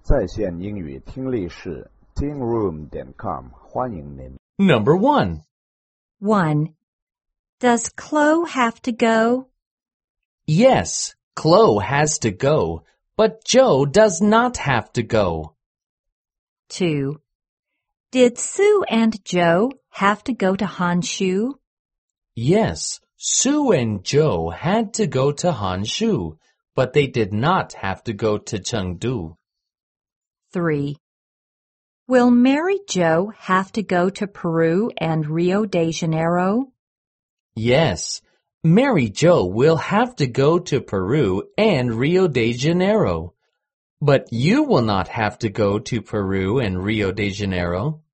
在线英语听力室 tingroom.com 欢迎您。 Number 1. 1. Does Chloe have to go? Yes, Chloe has to go, but Joe does not have to go. 2. Did Sue and Joe have to go to Honshu? Yes, Sue and Joe had to go to Honshu, but they did not have to go to Chengdu. 3. Will Mary Jo have to go to Peru and Rio de Janeiro? Yes, Mary Jo will have to go to Peru and Rio de Janeiro. But you will not have to go to Peru and Rio de Janeiro.